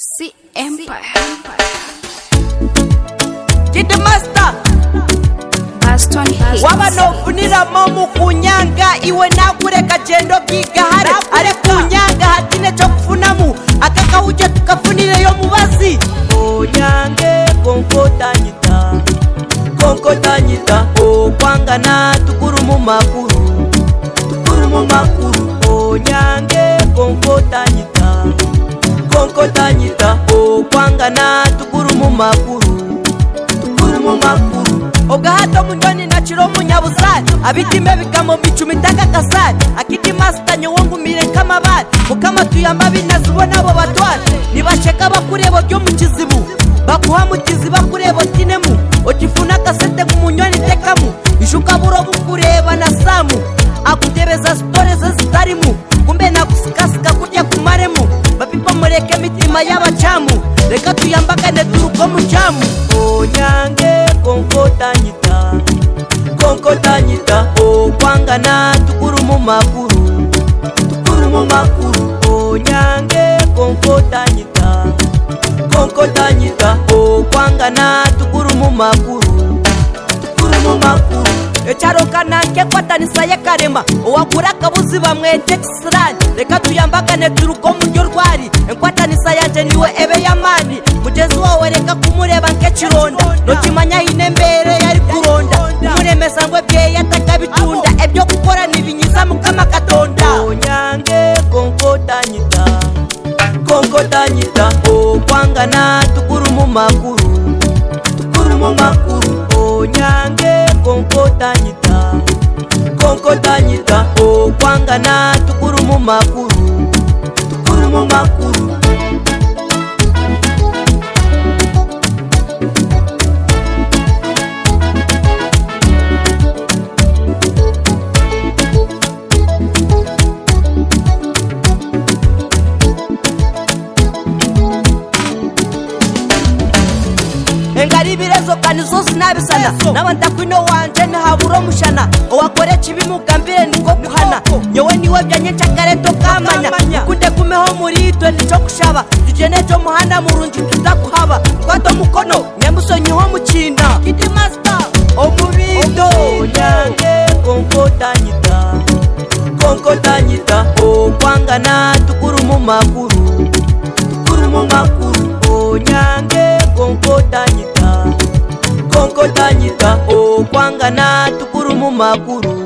C Empire. Kid Master Baston Hits. Wabanofunira mu kunyanga iwe nakureka gendo bwigahare ari kunyanga hatine cyo kufunamu akakawuje tukafunire yo mubazi onyange konkotanyita okwangana tukuru mu makuru onyange konkotanyita okwangana tukuru mu makuru ogahato munyoni na chiro munyabuzari abitimbe bigamo bicumi takakasari akidi Master nyongu mire kama bari mukama tuyamba binazubona abo batwara nibasheka bakurebo byo mu kizibu bakuha mu kiziba kurebo tinemu otifuna kasete kumunyoni tekamu ishuka buro bukureba na samu akutebeza stories zitarimu kumbe nakusikasika kujya kumaremu bapipa mureke mitima y'abacamu reka tuyambagane turuko mu jamu onyange konkotanyita okwangana tukuru mu makuru onyange konkotanyita okwangana tukuru mu makuru echaro kananke kwatanisa yakarema owakura kabuzi bamwete kisirani reka tuyambagane turuko mu rwari enkwatanisa yaje niwe ebe yamani mugezi wawe reka kumureba nkekironda notimanya inembere yari kuronda muremesa ngwe bye yatakabitunda ebyo gukora nibinyiza mukama katonda onyange konkotanyita okwangana tukuru mu makuru onyange konkotanyita okwangana tukuru mu makuru engari birezo kanizo sinabisana nabantakwino wanje ntihaburo mushana owakore kibi mugambire niko kuhana nyewe niwe byanyeca kareto kamanya kunde kumeho muri twe nico kushaba tujene cyo muhanda murungi tutakuhaba kwato mukono nyemusonyiho mukinda Kid Master omubindo onyange konkotanyita okwangana tukuru mu makuru onyange konkotanyita okwangana tukuru mu makuru